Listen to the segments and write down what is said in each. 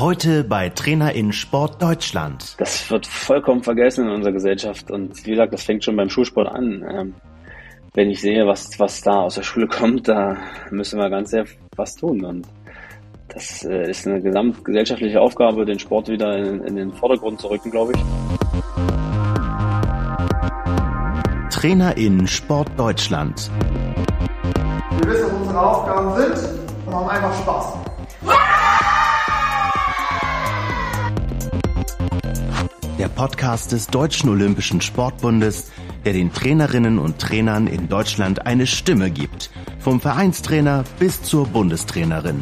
Heute bei Trainer in Sport Deutschland. Das wird vollkommen vergessen in unserer Gesellschaft und wie gesagt, das fängt schon beim Schulsport an. Wenn ich sehe, was da aus der Schule kommt, da müssen wir ganz sehr was tun und das ist eine gesamtgesellschaftliche Aufgabe, den Sport wieder in den Vordergrund zu rücken, glaube ich. Trainer in Sport Deutschland. Wir wissen, was unsere Aufgaben sind und haben einfach Spaß. Der Podcast des Deutschen Olympischen Sportbundes, der den Trainerinnen und Trainern in Deutschland eine Stimme gibt. Vom Vereinstrainer bis zur Bundestrainerin.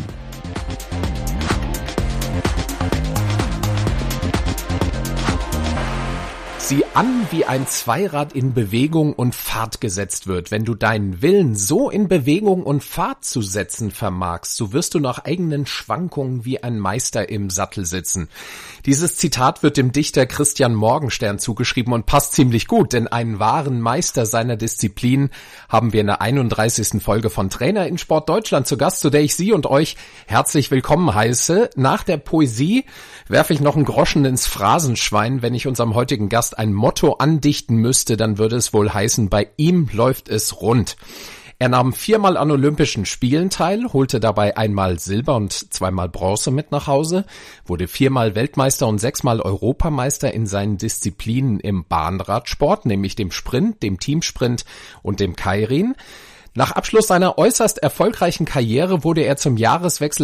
Sieh an, wie ein Zweirad in Bewegung und Fahrt gesetzt wird. Wenn du deinen Willen so in Bewegung und Fahrt zu setzen vermagst, so wirst du nach eigenen Schwankungen wie ein Meister im Sattel sitzen. Dieses Zitat wird dem Dichter Christian Morgenstern zugeschrieben und passt ziemlich gut, denn einen wahren Meister seiner Disziplin haben wir in der 31. Folge von Trainer in Sport Deutschland zu Gast, zu der ich Sie und euch herzlich willkommen heiße. Nach der Poesie werfe ich noch einen Groschen ins Phrasenschwein, wenn ich unserem heutigen Gast ein Motto andichten müsste, dann würde es wohl heißen, bei ihm läuft es rund. Er nahm 4-mal an Olympischen Spielen teil, holte dabei einmal Silber und 2-mal Bronze mit nach Hause, wurde 4-mal Weltmeister und 6-mal Europameister in seinen Disziplinen im Bahnradsport, nämlich dem Sprint, dem Teamsprint und dem Keirin. Nach Abschluss seiner äußerst erfolgreichen Karriere wurde er zum Jahreswechsel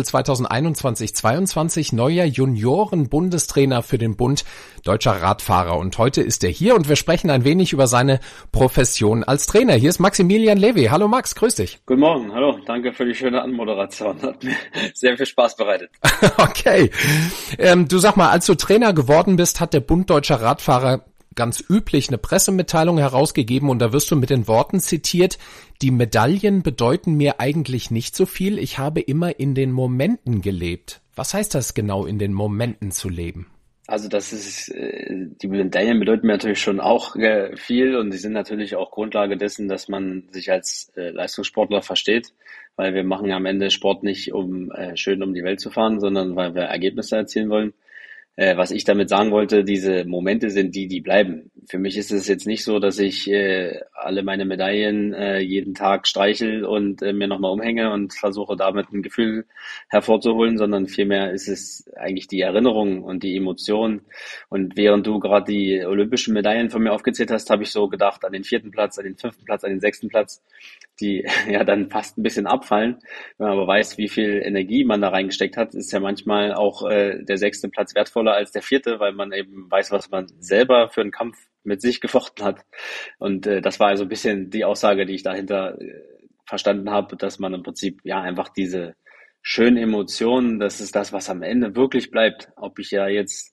2021-22 neuer Junioren-Bundestrainer für den Bund Deutscher Radfahrer. Und heute ist er hier und wir sprechen ein wenig über seine Profession als Trainer. Hier ist Maximilian Lewy. Hallo Max, grüß dich. Guten Morgen, hallo, danke für die schöne Anmoderation. Hat mir sehr viel Spaß bereitet. Okay. Du sag mal, als du Trainer geworden bist, hat der Bund Deutscher Radfahrer ganz üblich eine Pressemitteilung herausgegeben und da wirst du mit den Worten zitiert: Die Medaillen bedeuten mir eigentlich nicht so viel, ich habe immer in den Momenten gelebt. Was heißt das genau, in den Momenten zu leben? Also die Medaillen bedeuten mir natürlich schon auch viel und die sind natürlich auch Grundlage dessen, dass man sich als Leistungssportler versteht, weil wir machen am Ende Sport nicht, um schön um die Welt zu fahren, sondern weil wir Ergebnisse erzielen wollen. Was ich damit sagen wollte, diese Momente sind die bleiben. Für mich ist es jetzt nicht so, dass ich alle meine Medaillen jeden Tag streichel und mir nochmal umhänge und versuche damit ein Gefühl hervorzuholen, sondern vielmehr ist es eigentlich die Erinnerung und die Emotion. Und während du gerade die olympischen Medaillen von mir aufgezählt hast, habe ich so gedacht an den 4. Platz, an den 5. Platz, an den 6. Platz, die ja dann fast ein bisschen abfallen. Wenn man aber weiß, wie viel Energie man da reingesteckt hat, ist ja manchmal auch der 6. Platz wertvoller als der 4., weil man eben weiß, was man selber für einen Kampf mit sich gefochten hat. Und das war also ein bisschen die Aussage, die ich dahinter verstanden habe, dass man im Prinzip ja einfach diese schönen Emotionen, das ist das, was am Ende wirklich bleibt. Ob ich ja jetzt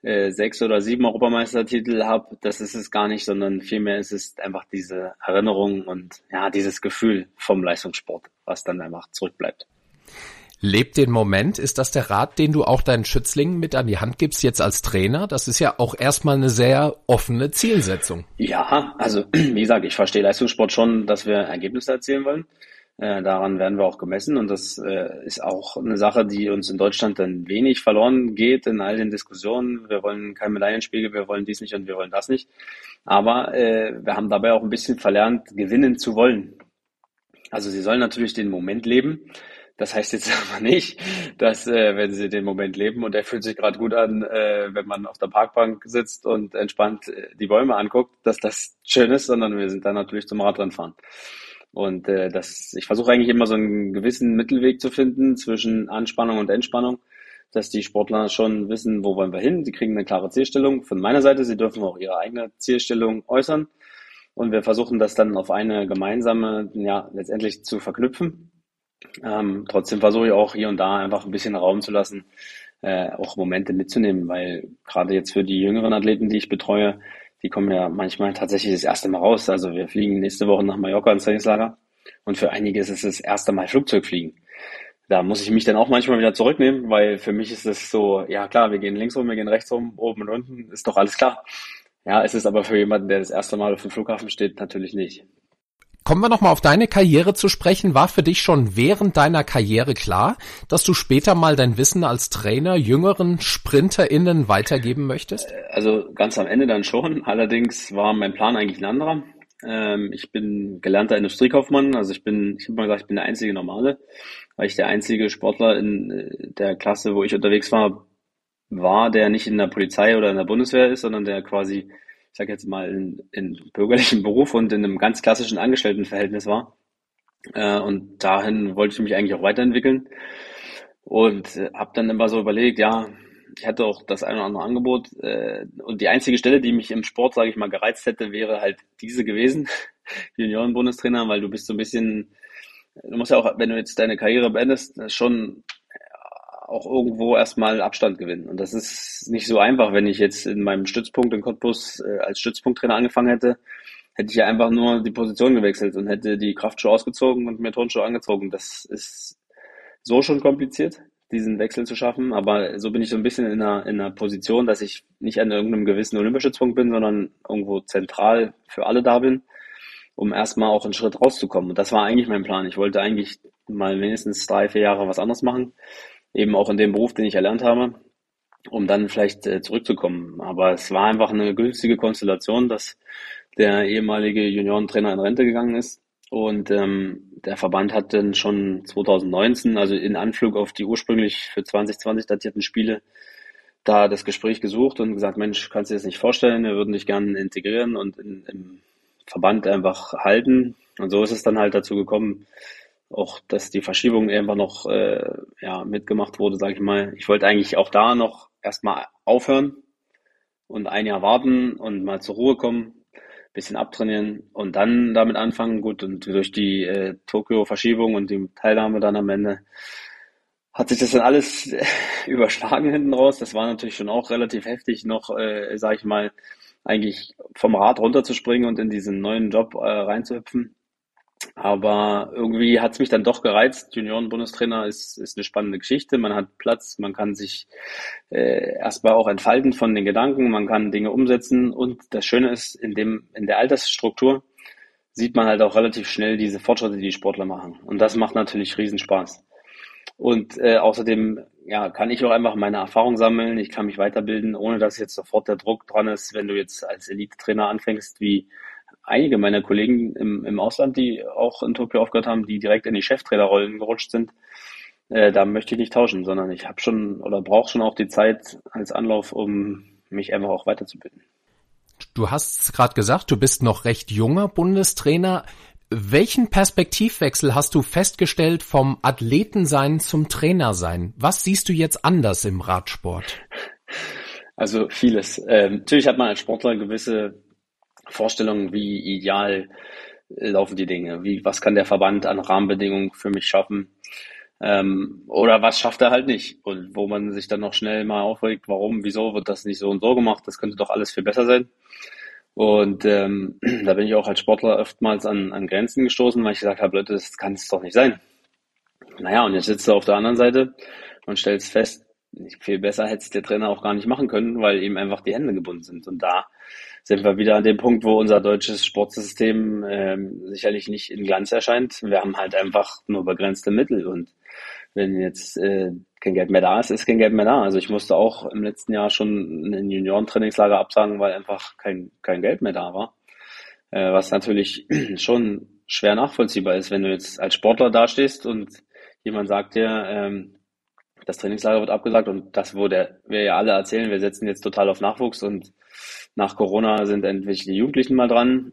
6 oder 7 Europameistertitel habe, das ist es gar nicht, sondern vielmehr ist es einfach diese Erinnerung und ja dieses Gefühl vom Leistungssport, was dann einfach zurückbleibt. Lebt den Moment, ist das der Rat, den du auch deinen Schützlingen mit an die Hand gibst jetzt als Trainer? Das ist ja auch erstmal eine sehr offene Zielsetzung. Ja, also wie gesagt, ich verstehe Leistungssport schon, dass wir Ergebnisse erzielen wollen. Daran werden wir auch gemessen und das ist auch eine Sache, die uns in Deutschland dann wenig verloren geht in all den Diskussionen. Wir wollen kein Medaillenspiegel, wir wollen dies nicht und wir wollen das nicht. Aber wir haben dabei auch ein bisschen verlernt, gewinnen zu wollen. Also sie sollen natürlich den Moment leben. Das heißt jetzt aber nicht, dass wenn sie den Moment leben und der fühlt sich gerade gut an, wenn man auf der Parkbank sitzt und entspannt die Bäume anguckt, dass das schön ist, sondern wir sind dann natürlich zum Radrennfahren. Und ich versuche eigentlich immer so einen gewissen Mittelweg zu finden zwischen Anspannung und Entspannung, dass die Sportler schon wissen, wo wollen wir hin. Sie kriegen eine klare Zielstellung von meiner Seite. Sie dürfen auch ihre eigene Zielstellung äußern. Und wir versuchen das dann auf eine gemeinsame, ja, letztendlich zu verknüpfen. Trotzdem versuche ich auch hier und da einfach ein bisschen Raum zu lassen, auch Momente mitzunehmen, weil gerade jetzt für die jüngeren Athleten, die ich betreue, die kommen ja manchmal tatsächlich das erste Mal raus. Also wir fliegen nächste Woche nach Mallorca ins Trainingslager und für einige ist es das erste Mal Flugzeugfliegen. Da muss ich mich dann auch manchmal wieder zurücknehmen, weil für mich ist es so, ja klar, wir gehen links rum, wir gehen rechts rum, oben und unten, ist doch alles klar. Ja, es ist aber für jemanden, der das erste Mal auf dem Flughafen steht, natürlich nicht. Kommen wir nochmal auf deine Karriere zu sprechen. War für dich schon während deiner Karriere klar, dass du später mal dein Wissen als Trainer jüngeren SprinterInnen weitergeben möchtest? Also ganz am Ende dann schon. Allerdings war mein Plan eigentlich ein anderer. Ich bin gelernter Industriekaufmann. Also ich habe mal gesagt, ich bin der einzige Normale, weil ich der einzige Sportler in der Klasse, wo ich unterwegs war, der nicht in der Polizei oder in der Bundeswehr ist, sondern der quasi, ich sage jetzt mal, in bürgerlichem Beruf und in einem ganz klassischen Angestelltenverhältnis war. Und dahin wollte ich mich eigentlich auch weiterentwickeln und habe dann immer so überlegt, ja, ich hatte auch das eine oder andere Angebot und die einzige Stelle, die mich im Sport, sage ich mal, gereizt hätte, wäre halt diese gewesen, Junioren-Bundestrainer, weil du bist so ein bisschen, du musst ja auch, wenn du jetzt deine Karriere beendest, schon auch irgendwo erstmal Abstand gewinnen. Und das ist nicht so einfach. Wenn ich jetzt in meinem Stützpunkt in Cottbus als Stützpunkttrainer angefangen hätte ich ja einfach nur die Position gewechselt und hätte die Kraftschuhe ausgezogen und mir Turnschuhe angezogen. Das ist so schon kompliziert, diesen Wechsel zu schaffen. Aber so bin ich so ein bisschen in einer Position, dass ich nicht an irgendeinem gewissen Olympiastützpunkt bin, sondern irgendwo zentral für alle da bin, um erstmal auch einen Schritt rauszukommen. Und das war eigentlich mein Plan. Ich wollte eigentlich mal mindestens 3-4 Jahre was anderes machen. Eben auch in dem Beruf, den ich erlernt habe, um dann vielleicht zurückzukommen. Aber es war einfach eine günstige Konstellation, dass der ehemalige Juniorentrainer in Rente gegangen ist. Und der Verband hat dann schon 2019, also in Anflug auf die ursprünglich für 2020 datierten Spiele, da das Gespräch gesucht und gesagt, Mensch, kannst du dir das nicht vorstellen, wir würden dich gerne integrieren und im Verband einfach halten. Und so ist es dann halt dazu gekommen, auch dass die Verschiebung einfach noch mitgemacht wurde, sage ich mal. Ich wollte eigentlich auch da noch erstmal aufhören und ein Jahr warten und mal zur Ruhe kommen, bisschen abtrainieren und dann damit anfangen. Gut, und durch die Tokio-Verschiebung und die Teilnahme dann am Ende hat sich das dann alles überschlagen hinten raus. Das war natürlich schon auch relativ heftig, noch, sage ich mal, eigentlich vom Rad runterzuspringen und in diesen neuen Job reinzuhüpfen. Aber irgendwie hat es mich dann doch gereizt. Junioren-Bundestrainer ist eine spannende Geschichte. Man hat Platz, man kann sich erstmal auch entfalten von den Gedanken, man kann Dinge umsetzen. Und das Schöne ist, in der Altersstruktur sieht man halt auch relativ schnell diese Fortschritte, die Sportler machen. Und das macht natürlich Riesenspaß. Und außerdem kann ich auch einfach meine Erfahrung sammeln. Ich kann mich weiterbilden, ohne dass jetzt sofort der Druck dran ist, wenn du jetzt als Elite-Trainer anfängst, wie einige meiner Kollegen im Ausland, die auch in Tokio aufgehört haben, die direkt in die Cheftrainerrollen gerutscht sind. Da möchte ich nicht tauschen, sondern ich habe schon oder brauche schon auch die Zeit als Anlauf, um mich einfach auch weiterzubilden. Du hast gerade gesagt, du bist noch recht junger Bundestrainer. Welchen Perspektivwechsel hast du festgestellt vom Athletensein zum Trainersein? Was siehst du jetzt anders im Radsport? Also vieles. Natürlich hat man als Sportler gewisse Vorstellungen, wie ideal laufen die Dinge, was kann der Verband an Rahmenbedingungen für mich schaffen, oder was schafft er halt nicht, und wo man sich dann noch schnell mal aufregt, warum, wieso wird das nicht so und so gemacht, das könnte doch alles viel besser sein. Und da bin ich auch als Sportler oftmals an Grenzen gestoßen, weil ich gesagt habe, Leute, das kann es doch nicht sein. Naja, und jetzt sitzt du auf der anderen Seite und stellst fest, viel besser hätte es der Trainer auch gar nicht machen können, weil eben einfach die Hände gebunden sind. Und da sind wir wieder an dem Punkt, wo unser deutsches Sportsystem sicherlich nicht in Glanz erscheint. Wir haben halt einfach nur begrenzte Mittel. Und wenn jetzt kein Geld mehr da ist, ist kein Geld mehr da. Also ich musste auch im letzten Jahr schon ein Juniorentrainingslager absagen, weil einfach kein Geld mehr da war. Was natürlich schon schwer nachvollziehbar ist, wenn du jetzt als Sportler dastehst und jemand sagt dir, das Trainingslager wird abgesagt, und das, wo wir ja alle erzählen, wir setzen jetzt total auf Nachwuchs und nach Corona sind endlich die Jugendlichen mal dran.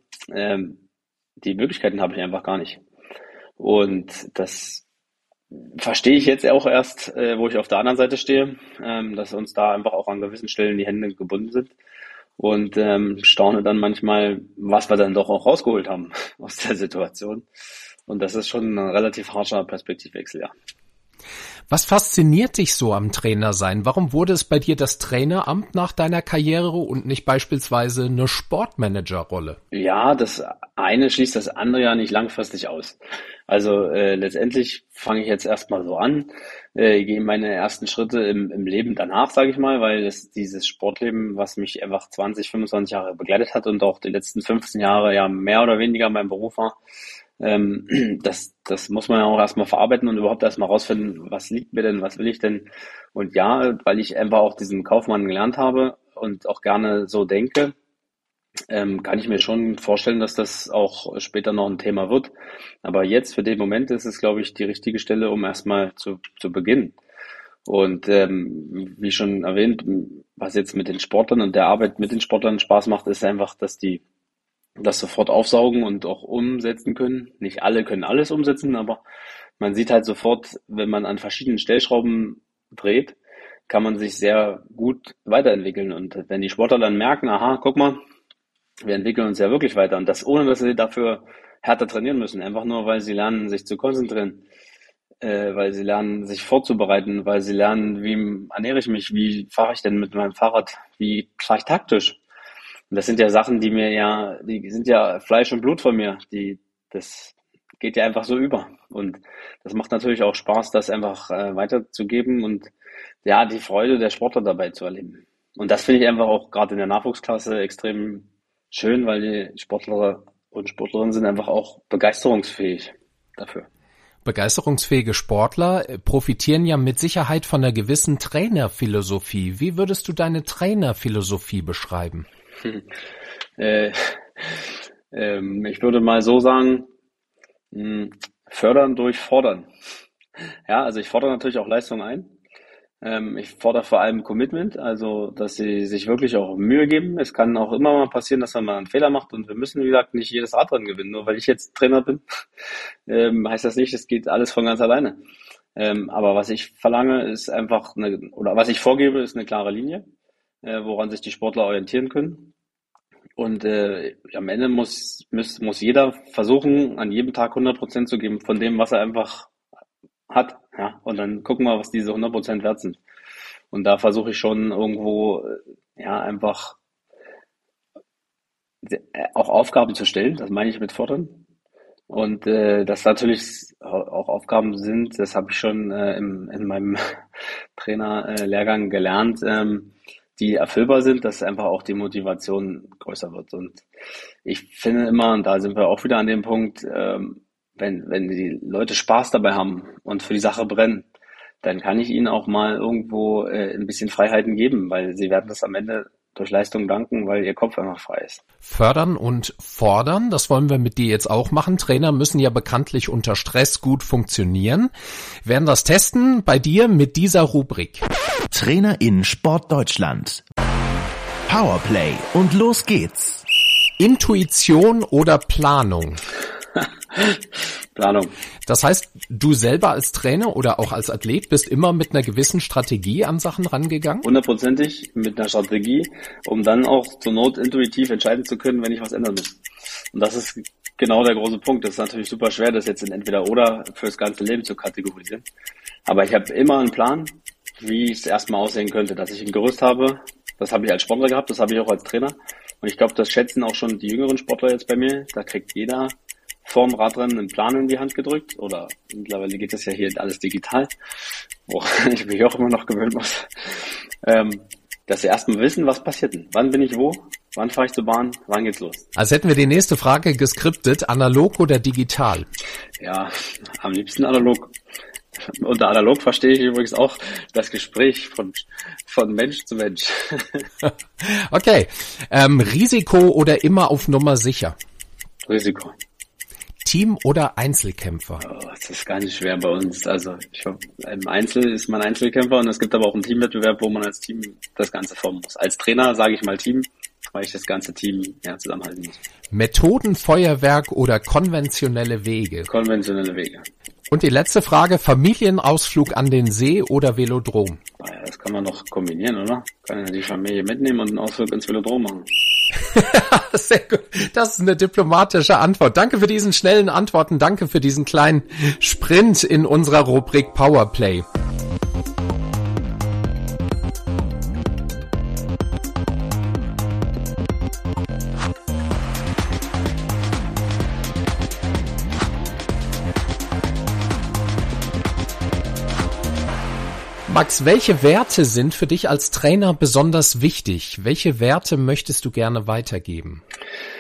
Die Möglichkeiten habe ich einfach gar nicht. Und das verstehe ich jetzt auch erst, wo ich auf der anderen Seite stehe, dass uns da einfach auch an gewissen Stellen die Hände gebunden sind. Und staune dann manchmal, was wir dann doch auch rausgeholt haben aus der Situation. Und das ist schon ein relativ harscher Perspektivwechsel, ja. Was fasziniert dich so am Trainersein? Warum wurde es bei dir das Traineramt nach deiner Karriere und nicht beispielsweise eine Sportmanagerrolle? Ja, das eine schließt das andere ja nicht langfristig aus. Also letztendlich fange ich jetzt erstmal so an, gehe meine ersten Schritte im Leben danach, sage ich mal, weil es dieses Sportleben, was mich einfach 20, 25 Jahre begleitet hat und auch die letzten 15 Jahre ja mehr oder weniger mein Beruf war, Das muss man ja auch erstmal verarbeiten und überhaupt erstmal rausfinden, was liegt mir denn, was will ich denn. Und ja, weil ich einfach auch diesen Kaufmann gelernt habe und auch gerne so denke, kann ich mir schon vorstellen, dass das auch später noch ein Thema wird. Aber jetzt für den Moment ist es, glaube ich, die richtige Stelle, um erstmal zu beginnen. Und wie schon erwähnt, was jetzt mit den Sportlern und der Arbeit mit den Sportlern Spaß macht, ist einfach, dass die das sofort aufsaugen und auch umsetzen können. Nicht alle können alles umsetzen, aber man sieht halt sofort, wenn man an verschiedenen Stellschrauben dreht, kann man sich sehr gut weiterentwickeln. Und wenn die Sportler dann merken, aha, guck mal, wir entwickeln uns ja wirklich weiter und das ohne, dass sie dafür härter trainieren müssen, einfach nur, weil sie lernen, sich zu konzentrieren, weil sie lernen, sich vorzubereiten, weil sie lernen, wie ernähre ich mich, wie fahre ich denn mit meinem Fahrrad, wie fahre ich taktisch. Und das sind ja Sachen, die sind ja Fleisch und Blut von mir, das geht ja einfach so über. Und das macht natürlich auch Spaß, das einfach weiterzugeben und ja, die Freude der Sportler dabei zu erleben. Und das finde ich einfach auch gerade in der Nachwuchsklasse extrem schön, weil die Sportler und Sportlerinnen sind einfach auch begeisterungsfähig dafür. Begeisterungsfähige Sportler profitieren ja mit Sicherheit von einer gewissen Trainerphilosophie. Wie würdest du deine Trainerphilosophie beschreiben? Ich würde mal so sagen, fördern durch fordern. Ja, also ich fordere natürlich auch Leistung ein. Ich fordere vor allem Commitment, also dass sie sich wirklich auch Mühe geben. Es kann auch immer mal passieren, dass man mal einen Fehler macht und wir müssen, wie gesagt, nicht jedes Radrennen gewinnen. Nur weil ich jetzt Trainer bin, heißt das nicht, es geht alles von ganz alleine. Aber was ich verlange, ist einfach was ich vorgebe, ist eine klare Linie, woran sich die Sportler orientieren können. Und am Ende muss jeder versuchen, an jedem Tag 100% zu geben von dem, was er einfach hat, ja, und dann gucken wir, was diese 100% wert sind. Und da versuche ich schon irgendwo, ja, einfach auch Aufgaben zu stellen, das meine ich mit fordern. Und das natürlich auch Aufgaben sind, das habe ich schon in meinem Trainerlehrgang gelernt, die erfüllbar sind, dass einfach auch die Motivation größer wird. Und ich finde immer, und da sind wir auch wieder an dem Punkt, wenn die Leute Spaß dabei haben und für die Sache brennen, dann kann ich ihnen auch mal irgendwo ein bisschen Freiheiten geben, weil sie werden das am Ende durch Leistung danken, weil ihr Kopf einfach frei ist. Fördern und fordern, das wollen wir mit dir jetzt auch machen. Trainer müssen ja bekanntlich unter Stress gut funktionieren. Wir werden das testen bei dir mit dieser Rubrik. Trainer in Sport Deutschland. Powerplay und los geht's. Intuition oder Planung? Planung. Das heißt, du selber als Trainer oder auch als Athlet bist immer mit einer gewissen Strategie an Sachen rangegangen? 100%ig mit einer Strategie, um dann auch zur Not intuitiv entscheiden zu können, wenn ich was ändern muss. Und das ist genau der große Punkt. Das ist natürlich super schwer, das jetzt in Entweder-Oder fürs ganze Leben zu kategorisieren. Aber ich habe immer einen Plan, wie es erstmal aussehen könnte, dass ich ein Gerüst habe. Das habe ich als Sportler gehabt, das habe ich auch als Trainer. Und ich glaube, das schätzen auch schon die jüngeren Sportler jetzt bei mir. Da kriegt jeder vorm Radrennen einen Plan in die Hand gedrückt, oder mittlerweile geht das ja hier alles digital, woran ich mich auch immer noch gewöhnen muss, dass sie erstmal wissen, was passiert denn. Wann bin ich wo? Wann fahre ich zur Bahn? Wann geht's los? Also hätten wir die nächste Frage geskriptet, analog oder digital? Ja, am liebsten analog. Unter analog verstehe ich übrigens auch das Gespräch von Mensch zu Mensch. Okay, Risiko oder immer auf Nummer sicher? Risiko. Team oder Einzelkämpfer? Oh, das ist gar nicht schwer bei uns. Also im Einzel ist man Einzelkämpfer und es gibt aber auch einen Teamwettbewerb, wo man als Team das Ganze formen muss. Als Trainer sage ich mal Team, weil ich das ganze Team zusammenhalten muss. Methodenfeuerwerk oder konventionelle Wege? Konventionelle Wege. Und die letzte Frage, Familienausflug an den See oder Velodrom? Ja, das kann man noch kombinieren, oder? Kann ja die Familie mitnehmen und einen Ausflug ins Velodrom machen. Sehr gut. Das ist eine diplomatische Antwort. Danke für diesen schnellen Antworten. Danke für diesen kleinen Sprint in unserer Rubrik Powerplay. Max, welche Werte sind für dich als Trainer besonders wichtig? Welche Werte möchtest du gerne weitergeben?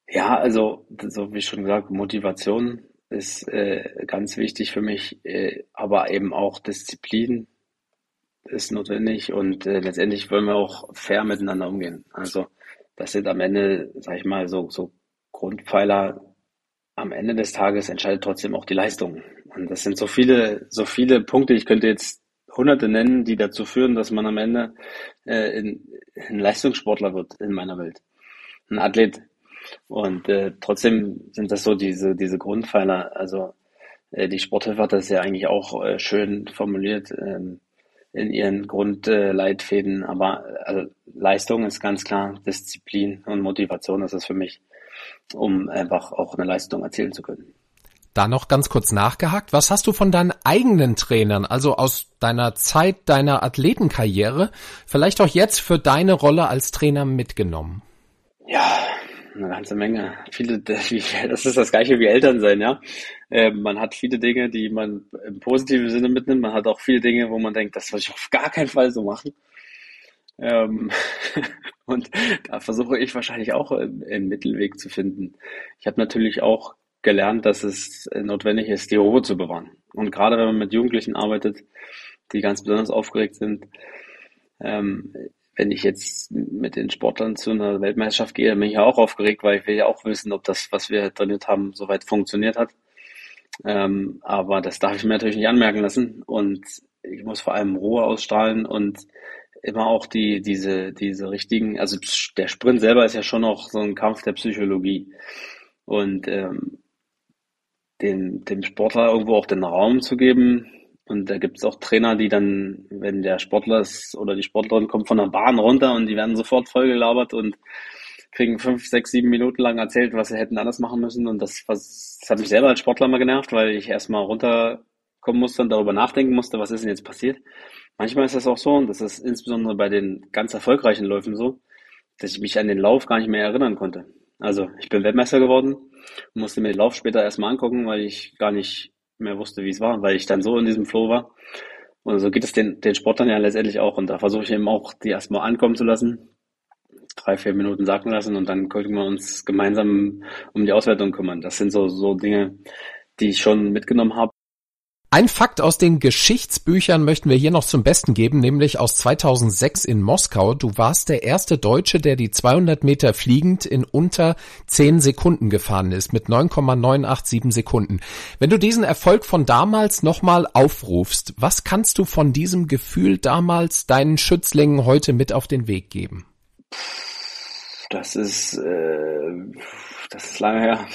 Ja, also so wie schon gesagt, Motivation ist ganz wichtig für mich, aber eben auch Disziplin ist notwendig und letztendlich wollen wir auch fair miteinander umgehen. Also das sind am Ende, sag ich mal, so Grundpfeiler. Am Ende des Tages entscheidet trotzdem auch die Leistung. Und das sind so viele Punkte. Ich könnte jetzt Hunderte nennen, die dazu führen, dass man am Ende ein Leistungssportler wird in meiner Welt, ein Athlet. Und trotzdem sind das so diese Grundpfeiler. Also die Sporthilfe hat das ja eigentlich auch schön formuliert in ihren Grundleitfäden. Aber also Leistung ist ganz klar, Disziplin und Motivation ist es für mich, um einfach auch eine Leistung erzielen zu können. Da noch ganz kurz nachgehakt. Was hast du von deinen eigenen Trainern, also aus deiner Zeit, deiner Athletenkarriere, vielleicht auch jetzt für deine Rolle als Trainer mitgenommen? Ja, eine ganze Menge. Das ist das Gleiche wie Elternsein, ja. Man hat viele Dinge, die man im positiven Sinne mitnimmt. Man hat auch viele Dinge, wo man denkt, das soll ich auf gar keinen Fall so machen. Ähm, und da versuche ich wahrscheinlich auch einen Mittelweg zu finden. Ich habe natürlich auch gelernt, dass es notwendig ist, die Ruhe zu bewahren. Und gerade wenn man mit Jugendlichen arbeitet, die ganz besonders aufgeregt sind, ähm, wenn ich jetzt mit den Sportlern zu einer Weltmeisterschaft gehe, dann bin ich ja auch aufgeregt, weil ich will ja auch wissen, ob das, was wir trainiert haben, soweit funktioniert hat. Aber das darf ich mir natürlich nicht anmerken lassen und ich muss vor allem Ruhe ausstrahlen und immer auch diese richtigen, also der Sprint selber ist ja schon noch so ein Kampf der Psychologie und dem Sportler irgendwo auch den Raum zu geben. Und da gibt es auch Trainer, die dann, wenn der Sportler ist oder die Sportlerin kommt von der Bahn runter und die werden sofort vollgelabert und kriegen 5, 6, 7 Minuten lang erzählt, was sie hätten anders machen müssen. Und das hat mich selber als Sportler mal genervt, weil ich erstmal runterkommen musste und darüber nachdenken musste, was ist denn jetzt passiert. Manchmal ist das auch so, und das ist insbesondere bei den ganz erfolgreichen Läufen so, dass ich mich an den Lauf gar nicht mehr erinnern konnte. Also ich bin Weltmeister geworden, musste mir den Lauf später erstmal angucken, weil ich gar nicht mehr wusste, wie es war, weil ich dann so in diesem Flow war. Und so geht es den Sportlern ja letztendlich auch. Und da versuche ich eben auch, die erstmal ankommen zu lassen, 3, 4 Minuten sacken lassen und dann können wir uns gemeinsam um die Auswertung kümmern. Das sind so Dinge, die ich schon mitgenommen habe. Ein Fakt aus den Geschichtsbüchern möchten wir hier noch zum Besten geben, nämlich aus 2006 in Moskau. Du warst der erste Deutsche, der die 200 Meter fliegend in unter 10 Sekunden gefahren ist, mit 9,987 Sekunden. Wenn du diesen Erfolg von damals nochmal aufrufst, was kannst du von diesem Gefühl damals deinen Schützlingen heute mit auf den Weg geben? Das ist lange her.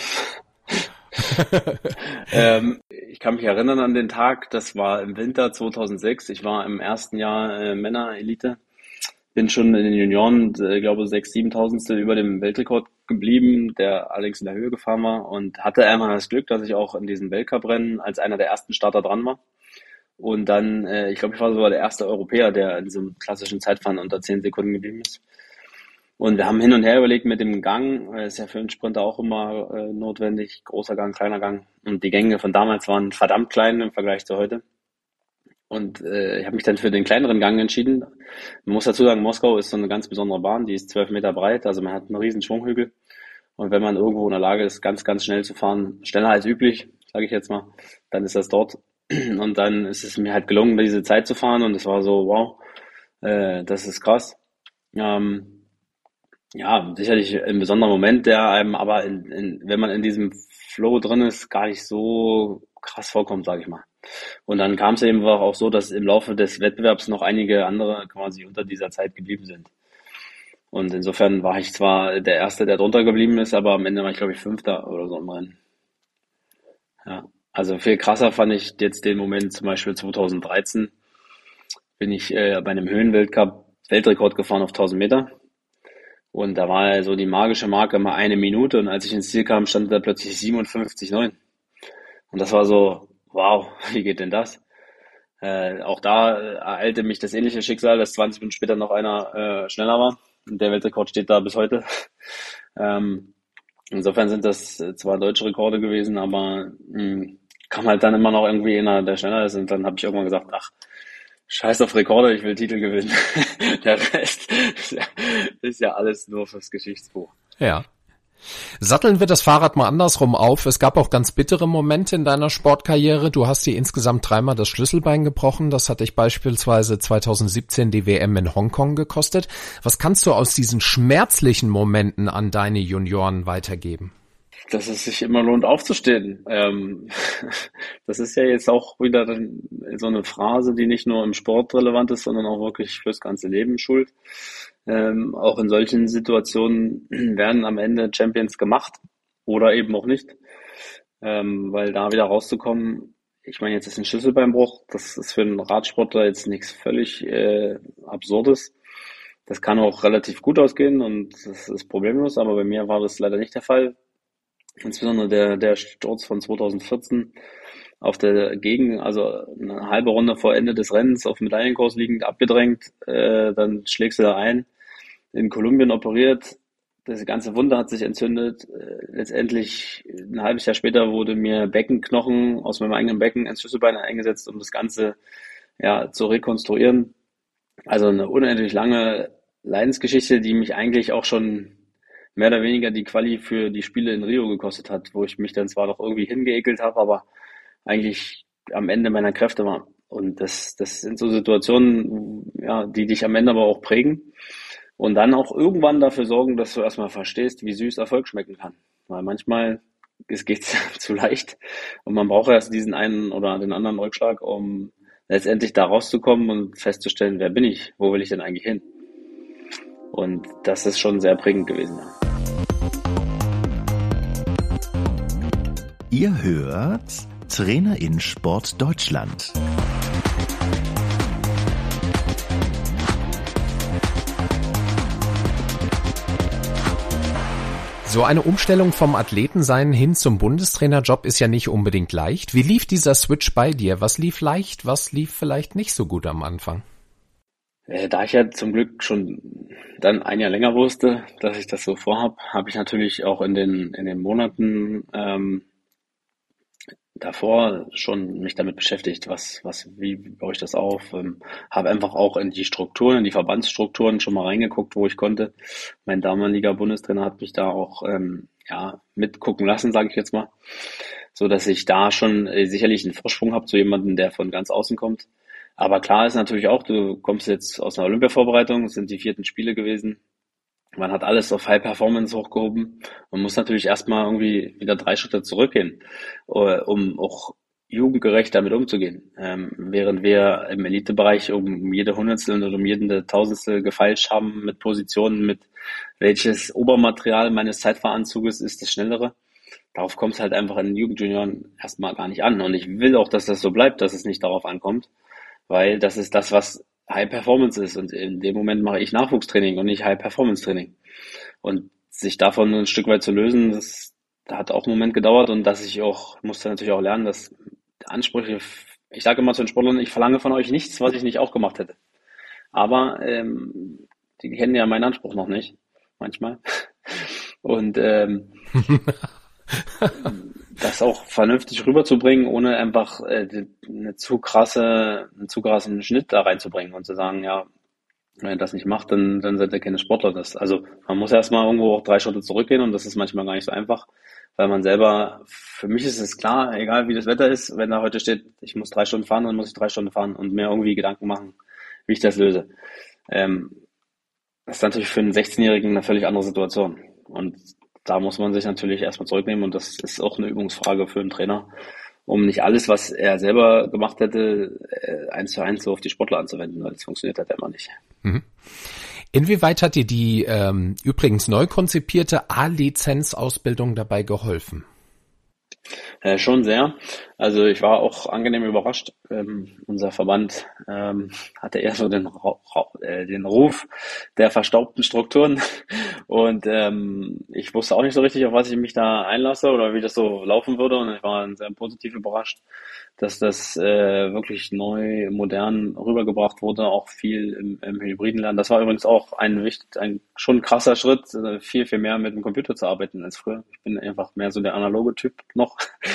Ich kann mich erinnern an den Tag, das war im Winter 2006. Ich war im ersten Jahr Männer-Elite, bin schon in den Junioren, glaube 6.000, 7.000 über dem Weltrekord geblieben, der allerdings in der Höhe gefahren war und hatte einmal das Glück, dass ich auch in diesem Weltcuprennen als einer der ersten Starter dran war. Und dann, ich glaube, ich war sogar der erste Europäer, der in diesem klassischen Zeitfahren unter 10 Sekunden geblieben ist. Und wir haben hin und her überlegt mit dem Gang, ist ja für einen Sprinter auch immer notwendig, großer Gang, kleiner Gang. Und die Gänge von damals waren verdammt klein im Vergleich zu heute. Und ich habe mich dann für den kleineren Gang entschieden. Man muss dazu sagen, Moskau ist so eine ganz besondere Bahn, die ist 12 Meter breit, also man hat einen riesen Schwunghügel. Und wenn man irgendwo in der Lage ist, ganz, ganz schnell zu fahren, schneller als üblich, sage ich jetzt mal, dann ist das dort. Und dann ist es mir halt gelungen, diese Zeit zu fahren und es war so, wow, das ist krass. Ja, sicherlich ein besonderer Moment, der einem aber, wenn man in diesem Flow drin ist, gar nicht so krass vorkommt, sage ich mal. Und dann kam es eben auch so, dass im Laufe des Wettbewerbs noch einige andere quasi unter dieser Zeit geblieben sind. Und insofern war ich zwar der Erste, der drunter geblieben ist, aber am Ende war ich, glaube ich, Fünfter oder so im Rennen. Ja, also viel krasser fand ich jetzt den Moment zum Beispiel 2013. Bin ich bei einem Höhenweltcup Weltrekord gefahren auf 1000 Meter. Und da war so die magische Marke immer 1 Minute und als ich ins Ziel kam, stand da plötzlich 57,9. Und das war so, wow, wie geht denn das? Auch da ereilte mich das ähnliche Schicksal, dass 20 Minuten später noch einer schneller war. Und der Weltrekord steht da bis heute. Insofern sind das zwar deutsche Rekorde gewesen, aber kam halt dann immer noch irgendwie einer, der schneller ist. Und dann habe ich irgendwann gesagt, ach, scheiß auf Rekorde, ich will Titel gewinnen. Der Rest ist ja alles nur fürs Geschichtsbuch. Ja. Satteln wir das Fahrrad mal andersrum auf. Es gab auch ganz bittere Momente in deiner Sportkarriere. Du hast dir insgesamt 3-mal das Schlüsselbein gebrochen. Das hat dich beispielsweise 2017 die WM in Hongkong gekostet. Was kannst du aus diesen schmerzlichen Momenten an deine Junioren weitergeben? Dass es sich immer lohnt, aufzustehen. Das ist ja jetzt auch wieder so eine Phrase, die nicht nur im Sport relevant ist, sondern auch wirklich fürs ganze Leben schuld. Auch in solchen Situationen werden am Ende Champions gemacht oder eben auch nicht. Weil da wieder rauszukommen, ich meine, jetzt ist ein Schlüsselbeinbruch, das ist für einen Radsportler jetzt nichts völlig Absurdes. Das kann auch relativ gut ausgehen und das ist problemlos, aber bei mir war das leider nicht der Fall. Insbesondere der Sturz von 2014 auf der also eine halbe Runde vor Ende des Rennens auf Medaillenkurs liegend abgedrängt, dann schlägst du da ein, in Kolumbien operiert, das ganze Wunde hat sich entzündet, letztendlich ein halbes Jahr später wurde mir Beckenknochen aus meinem eigenen Becken ins Schlüsselbein eingesetzt, um das Ganze zu rekonstruieren. Also eine unendlich lange Leidensgeschichte, die mich eigentlich auch schon mehr oder weniger die Quali für die Spiele in Rio gekostet hat, wo ich mich dann zwar noch irgendwie hingeekelt habe, aber eigentlich am Ende meiner Kräfte war. Und das sind so Situationen, die dich am Ende aber auch prägen und dann auch irgendwann dafür sorgen, dass du erstmal verstehst, wie süß Erfolg schmecken kann. Weil manchmal geht's zu leicht und man braucht erst diesen einen oder den anderen Rückschlag, um letztendlich da rauszukommen und festzustellen, wer bin ich, wo will ich denn eigentlich hin? Und das ist schon sehr prägend gewesen. Ja. Ihr hört Trainer in Sport Deutschland. So eine Umstellung vom Athletensein hin zum Bundestrainerjob ist ja nicht unbedingt leicht. Wie lief dieser Switch bei dir? Was lief leicht, was lief vielleicht nicht so gut am Anfang? Da ich ja zum Glück schon dann ein Jahr länger wusste, dass ich das so vorhab, habe ich natürlich auch in den Monaten davor schon mich damit beschäftigt, wie baue ich das auf, habe einfach auch in die Strukturen, in die Verbandsstrukturen schon mal reingeguckt, wo ich konnte. Mein damaliger Bundestrainer hat mich da auch mitgucken lassen, sage ich jetzt mal, so dass ich da schon sicherlich einen Vorsprung habe zu jemandem, der von ganz außen kommt. Aber klar ist natürlich auch, du kommst jetzt aus einer Olympiavorbereitung, es sind die 4. Spiele gewesen. Man hat alles auf High Performance hochgehoben. Man muss natürlich erstmal irgendwie wieder 3 Schritte zurückgehen, um auch jugendgerecht damit umzugehen. Während wir im Elitebereich um jede Hundertstel und um jede Tausendstel gefeilscht haben mit Positionen, mit welches Obermaterial meines Zeitfahranzuges ist das schnellere. Darauf kommt es halt einfach in den Jugendjunioren erstmal gar nicht an. Und ich will auch, dass das so bleibt, dass es nicht darauf ankommt, weil das ist das, was High Performance ist und in dem Moment mache ich Nachwuchstraining und nicht High Performance Training. Und sich davon ein Stück weit zu lösen, das hat auch einen Moment gedauert und musste natürlich auch lernen, dass Ansprüche, ich sage immer zu den Sportlern, ich verlange von euch nichts, was ich nicht auch gemacht hätte. Aber die kennen ja meinen Anspruch noch nicht, manchmal. Und das auch vernünftig rüberzubringen, ohne einfach einen zu krassen Schnitt da reinzubringen und zu sagen, ja, wenn ihr das nicht macht, dann seid ihr keine Sportler. Also man muss erstmal irgendwo auch 3 Schritte zurückgehen und das ist manchmal gar nicht so einfach, weil man selber, für mich ist es klar, egal wie das Wetter ist, wenn da heute steht, ich muss 3 Stunden fahren, dann muss ich 3 Stunden fahren und mir irgendwie Gedanken machen, wie ich das löse. Das ist natürlich für einen 16-Jährigen eine völlig andere Situation und da muss man sich natürlich erstmal zurücknehmen und das ist auch eine Übungsfrage für einen Trainer, um nicht alles, was er selber gemacht hätte, 1:1 so auf die Sportler anzuwenden, weil das funktioniert halt immer nicht. Mhm. Inwieweit hat dir die übrigens neu konzipierte A-Lizenz-Ausbildung dabei geholfen? Schon sehr. Also ich war auch angenehm überrascht. Unser Verband hatte eher so den Ruf der verstaubten Strukturen und ich wusste auch nicht so richtig, auf was ich mich da einlasse oder wie das so laufen würde und ich war sehr positiv überrascht, dass das wirklich neu, modern rübergebracht wurde, auch viel im hybriden Lernen. Das war übrigens auch ein schon krasser Schritt, viel mehr mit dem Computer zu arbeiten als früher. Ich bin einfach mehr so der analoge Typ noch.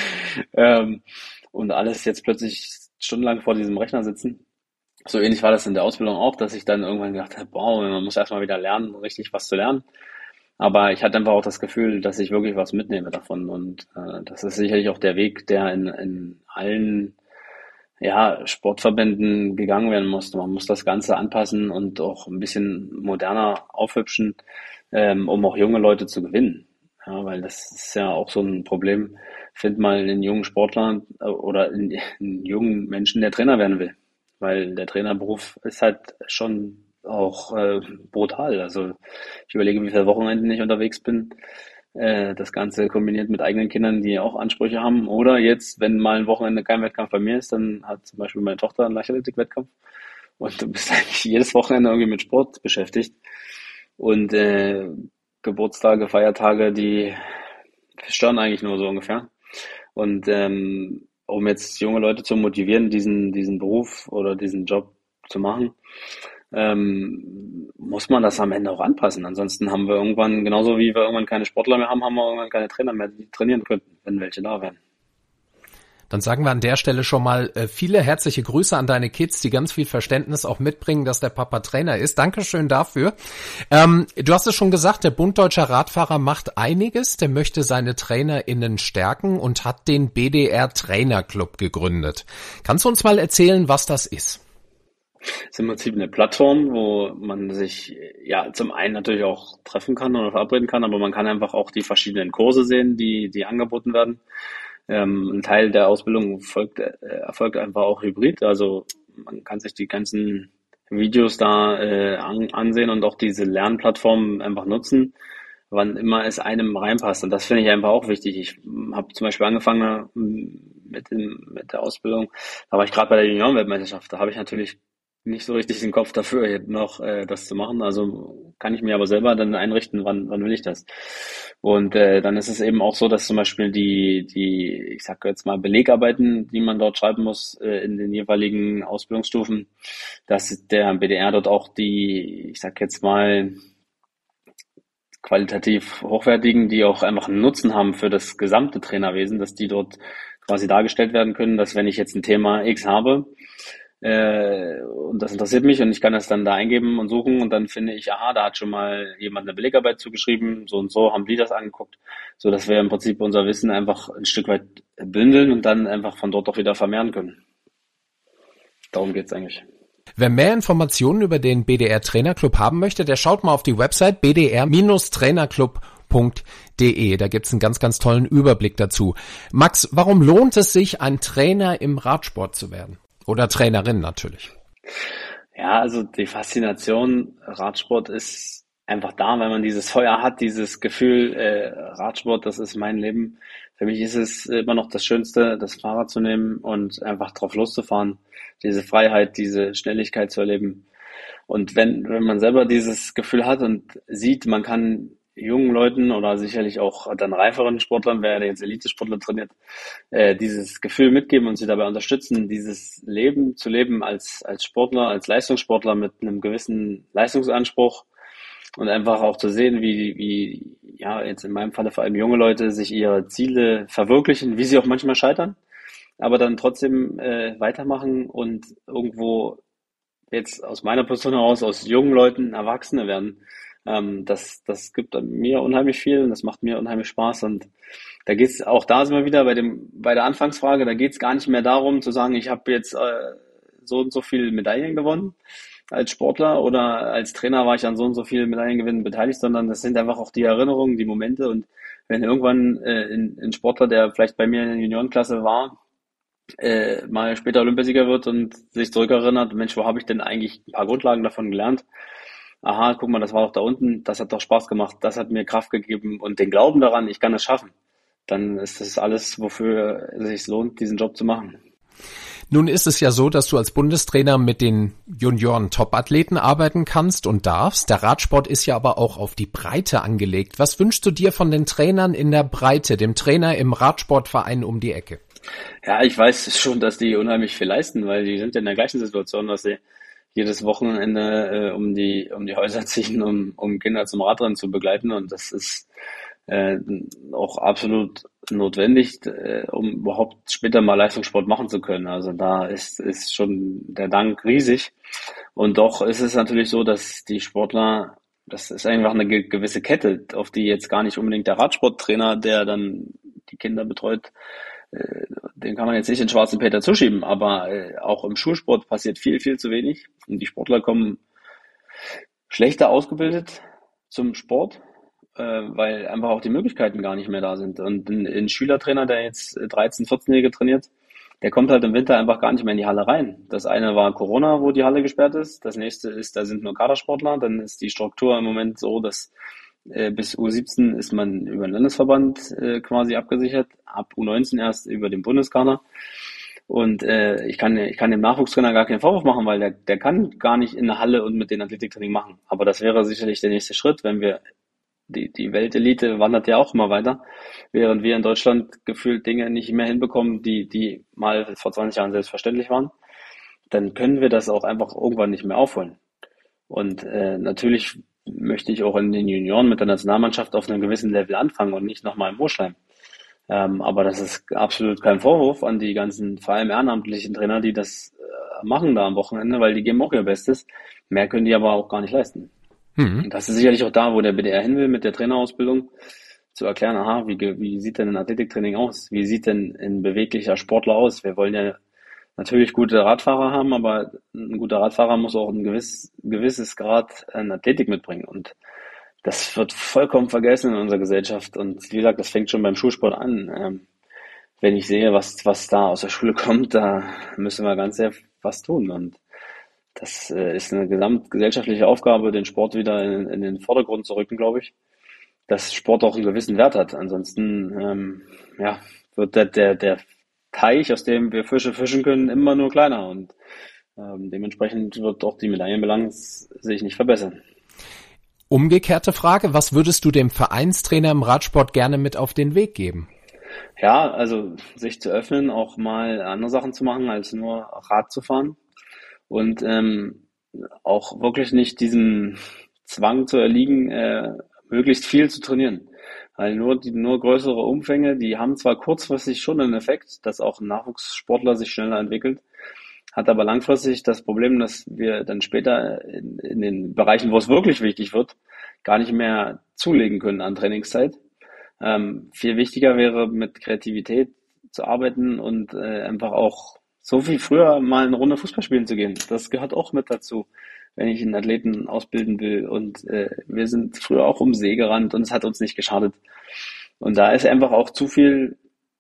Und alles jetzt plötzlich stundenlang vor diesem Rechner sitzen. So ähnlich war das in der Ausbildung auch, dass ich dann irgendwann gedacht habe, wow, man muss erstmal wieder lernen, richtig was zu lernen. Aber ich hatte einfach auch das Gefühl, dass ich wirklich was mitnehme davon. Und das ist sicherlich auch der Weg, der in allen Sportverbänden gegangen werden muss. Man muss das Ganze anpassen und auch ein bisschen moderner aufhübschen, um auch junge Leute zu gewinnen. Ja, weil das ist ja auch so ein Problem. Find mal einen jungen Sportler oder einen jungen Menschen, der Trainer werden will. Weil der Trainerberuf ist halt schon auch brutal. Also ich überlege, wie viele Wochenenden ich unterwegs bin. Das Ganze kombiniert mit eigenen Kindern, die auch Ansprüche haben. Oder jetzt, wenn mal ein Wochenende kein Wettkampf bei mir ist, dann hat zum Beispiel meine Tochter einen Leichtathletik-Wettkampf. Und du bist eigentlich jedes Wochenende irgendwie mit Sport beschäftigt. Und Geburtstage, Feiertage, die stören eigentlich nur so ungefähr. Und um jetzt junge Leute zu motivieren, diesen Beruf oder diesen Job zu machen, muss man das am Ende auch anpassen. Ansonsten haben wir irgendwann, genauso wie wir irgendwann keine Sportler mehr haben, haben wir irgendwann keine Trainer mehr, die trainieren könnten, wenn welche da wären. Dann sagen wir an der Stelle schon mal viele herzliche Grüße an deine Kids, die ganz viel Verständnis auch mitbringen, dass der Papa Trainer ist. Dankeschön dafür. Du hast es schon gesagt, der Bund Deutscher Radfahrer macht einiges. Der möchte seine TrainerInnen stärken und hat den BDR Trainerclub gegründet. Kannst du uns mal erzählen, was das ist? Das ist im Prinzip eine Plattform, wo man sich zum einen natürlich auch treffen kann oder verabreden kann, aber man kann einfach auch die verschiedenen Kurse sehen, die angeboten werden. Ein Teil der Ausbildung erfolgt einfach auch hybrid, also man kann sich die ganzen Videos da ansehen und auch diese Lernplattform einfach nutzen, wann immer es einem reinpasst. Und das finde ich einfach auch wichtig. Ich habe zum Beispiel angefangen mit der Ausbildung, da war ich gerade bei der Juniorenweltmeisterschaft, da habe ich natürlich nicht so richtig den Kopf dafür, noch das zu machen. Also kann ich mir aber selber dann einrichten, wann will ich das. Und dann ist es eben auch so, dass zum Beispiel die ich sag jetzt mal Belegarbeiten, die man dort schreiben muss in den jeweiligen Ausbildungsstufen, dass der BDR dort auch die, ich sag jetzt mal, qualitativ hochwertigen, die auch einfach einen Nutzen haben für das gesamte Trainerwesen, dass die dort quasi dargestellt werden können, dass wenn ich jetzt ein Thema X habe, und das interessiert mich und ich kann das dann da eingeben und suchen und dann finde ich, aha, da hat schon mal jemand eine Belegarbeit zugeschrieben, so und so haben die das angeguckt, so dass wir im Prinzip unser Wissen einfach ein Stück weit bündeln und dann einfach von dort auch wieder vermehren können. Darum geht's eigentlich. Wer mehr Informationen über den BDR Trainerclub haben möchte, der schaut mal auf die Website bdr-trainerclub.de. Da gibt's einen ganz, ganz tollen Überblick dazu. Max, warum lohnt es sich, ein Trainer im Radsport zu werden? Oder Trainerin natürlich. Ja, also die Faszination Radsport ist einfach da, wenn man dieses Feuer hat, dieses Gefühl, Radsport, das ist mein Leben. Für mich ist es immer noch das Schönste, das Fahrrad zu nehmen und einfach drauf loszufahren, diese Freiheit, diese Schnelligkeit zu erleben. Und wenn man selber dieses Gefühl hat und sieht, man kann jungen Leuten oder sicherlich auch dann reiferen Sportlern, wer jetzt Elite-Sportler trainiert, dieses Gefühl mitgeben und sie dabei unterstützen, dieses Leben zu leben als Sportler, als Leistungssportler mit einem gewissen Leistungsanspruch und einfach auch zu sehen, wie jetzt in meinem Falle vor allem junge Leute sich ihre Ziele verwirklichen, wie sie auch manchmal scheitern, aber dann trotzdem weitermachen und irgendwo jetzt aus meiner Position heraus aus jungen Leuten Erwachsene werden. Das gibt mir unheimlich viel und das macht mir unheimlich Spaß und da geht's auch da sind wir wieder bei der Anfangsfrage, da geht's gar nicht mehr darum zu sagen, ich habe jetzt so und so viele Medaillen gewonnen als Sportler oder als Trainer war ich an so und so vielen Medaillengewinnen beteiligt, sondern das sind einfach auch die Erinnerungen, die Momente und wenn irgendwann ein Sportler, der vielleicht bei mir in der Juniorenklasse war, mal später Olympiasieger wird und sich zurückerinnert, Mensch, wo habe ich denn eigentlich ein paar Grundlagen davon gelernt? Aha, guck mal, das war doch da unten, das hat doch Spaß gemacht, das hat mir Kraft gegeben und den Glauben daran, ich kann es schaffen. Dann ist das alles, wofür es sich lohnt, diesen Job zu machen. Nun ist es ja so, dass du als Bundestrainer mit den Junioren-Top-Athleten arbeiten kannst und darfst. Der Radsport ist ja aber auch auf die Breite angelegt. Was wünschst du dir von den Trainern in der Breite, dem Trainer im Radsportverein um die Ecke? Ja, ich weiß schon, dass die unheimlich viel leisten, weil die sind ja in der gleichen Situation, dass sie jedes Wochenende um die Häuser ziehen, um Kinder zum Radrennen zu begleiten und das ist auch absolut notwendig, um überhaupt später mal Leistungssport machen zu können. Also da ist schon der Dank riesig und doch ist es natürlich so, dass die Sportler das ist einfach eine gewisse Kette, auf die jetzt gar nicht unbedingt der Radsporttrainer, der dann die Kinder betreut, den kann man jetzt nicht den schwarzen Peter zuschieben, aber auch im Schulsport passiert viel, viel zu wenig. Und die Sportler kommen schlechter ausgebildet zum Sport, weil einfach auch die Möglichkeiten gar nicht mehr da sind. Und ein Schülertrainer, der jetzt 13-, 14-Jährige trainiert, der kommt halt im Winter einfach gar nicht mehr in die Halle rein. Das eine war Corona, wo die Halle gesperrt ist. Das nächste ist, da sind nur Kadersportler. Dann ist die Struktur im Moment so, dass bis U17 ist man über den Landesverband quasi abgesichert, ab U19 erst über den Bundeskader. Und ich kann dem Nachwuchstrainer gar keinen Vorwurf machen, weil der kann gar nicht in der Halle und mit den Athletiktraining machen. Aber das wäre sicherlich der nächste Schritt, wenn wir die Weltelite wandert ja auch immer weiter, während wir in Deutschland gefühlt Dinge nicht mehr hinbekommen, die mal vor 20 Jahren selbstverständlich waren, dann können wir das auch einfach irgendwann nicht mehr aufholen. Und natürlich möchte ich auch in den Junioren mit der Nationalmannschaft auf einem gewissen Level anfangen und nicht nochmal im Urschleim. Aber das ist absolut kein Vorwurf an die ganzen, vor allem ehrenamtlichen Trainer, die das machen da am Wochenende, weil die geben auch ihr Bestes. Mehr können die aber auch gar nicht leisten. Und das ist sicherlich auch da, wo der BDR hin will mit der Trainerausbildung, zu erklären, aha, wie sieht denn ein Athletiktraining aus? Wie sieht denn ein beweglicher Sportler aus? Wir wollen ja natürlich gute Radfahrer haben, aber ein guter Radfahrer muss auch ein gewisses Grad an Athletik mitbringen. Und das wird vollkommen vergessen in unserer Gesellschaft. Und wie gesagt, das fängt schon beim Schulsport an. Wenn ich sehe, was da aus der Schule kommt, da müssen wir ganz sehr was tun. Und das ist eine gesamtgesellschaftliche Aufgabe, den Sport wieder in den Vordergrund zu rücken, glaube ich. Dass Sport auch einen gewissen Wert hat. Ansonsten wird der Teich, aus dem wir Fische fischen können, immer nur kleiner. Und dementsprechend wird auch die Medaillenbilanz sich nicht verbessern. Umgekehrte Frage, was würdest du dem Vereinstrainer im Radsport gerne mit auf den Weg geben? Ja, also sich zu öffnen, auch mal andere Sachen zu machen, als nur Rad zu fahren. Und auch wirklich nicht diesem Zwang zu erliegen, möglichst viel zu trainieren. Weil nur größere Umfänge, die haben zwar kurzfristig schon einen Effekt, dass auch ein Nachwuchssportler sich schneller entwickelt, hat aber langfristig das Problem, dass wir dann später in den Bereichen, wo es wirklich wichtig wird, gar nicht mehr zulegen können an Trainingszeit. Viel wichtiger wäre, mit Kreativität zu arbeiten und einfach auch so wie früher mal eine Runde Fußball spielen zu gehen. Das gehört auch mit dazu, wenn ich einen Athleten ausbilden will. Und wir sind früher auch um See gerannt und es hat uns nicht geschadet. Und da ist einfach auch zu viel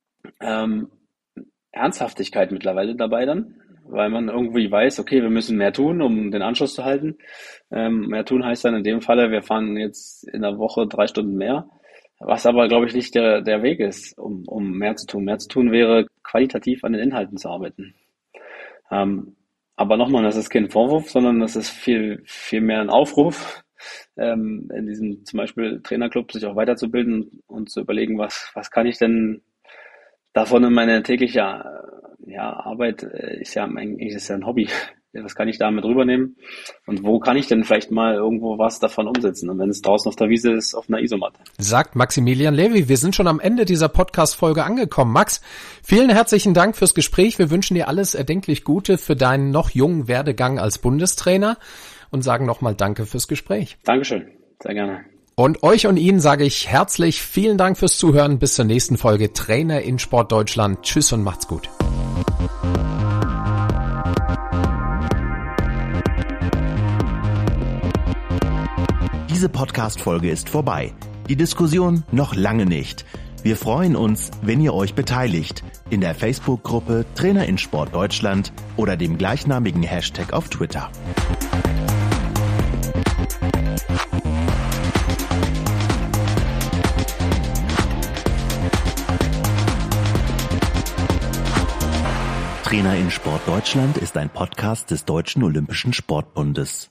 Ernsthaftigkeit mittlerweile dabei dann, weil man irgendwie weiß, okay, wir müssen mehr tun, um den Anschluss zu halten. Mehr tun heißt dann in dem Falle, wir fahren jetzt in der Woche 3 Stunden mehr, was aber, glaube ich, nicht der Weg ist, um mehr zu tun. Mehr zu tun wäre, qualitativ an den Inhalten zu arbeiten. Aber nochmal, das ist kein Vorwurf, sondern das ist viel, viel mehr ein Aufruf, in diesem zum Beispiel Trainerclub sich auch weiterzubilden und zu überlegen, was kann ich denn davon in meine tägliche Arbeit, ist ja ein Hobby. Was kann ich damit rübernehmen? Und wo kann ich denn vielleicht mal irgendwo was davon umsetzen? Und wenn es draußen auf der Wiese ist, auf einer Isomatte. Sagt Maximilian Levy. Wir sind schon am Ende dieser Podcast-Folge angekommen. Max, vielen herzlichen Dank fürs Gespräch. Wir wünschen dir alles erdenklich Gute für deinen noch jungen Werdegang als Bundestrainer und sagen nochmal Danke fürs Gespräch. Dankeschön. Sehr gerne. Und euch und Ihnen sage ich herzlich vielen Dank fürs Zuhören. Bis zur nächsten Folge Trainer in Sport Deutschland. Tschüss und macht's gut. Diese Podcast-Folge ist vorbei. Die Diskussion noch lange nicht. Wir freuen uns, wenn ihr euch beteiligt. In der Facebook-Gruppe Trainer in Sport Deutschland oder dem gleichnamigen Hashtag auf Twitter. Trainer in Sport Deutschland ist ein Podcast des Deutschen Olympischen Sportbundes.